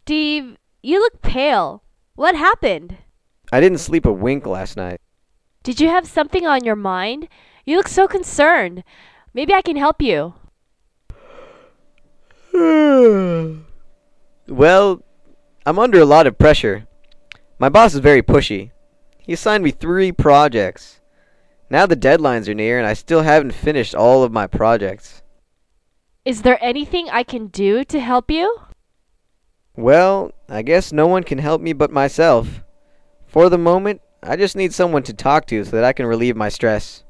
Steve, you look pale. What happened? I didn't sleep a wink last night. Did you have something on your mind? You look so concerned. Maybe I can help you. Well, I'm under a lot of pressure. My boss is very pushy. He assigned me 3 projects. Now the deadlines are near and I still haven't finished all of my projects. Is there anything I can do to help you? Well, I guess no one can help me but myself. For the moment, I just need someone to talk to so that I can relieve my stress.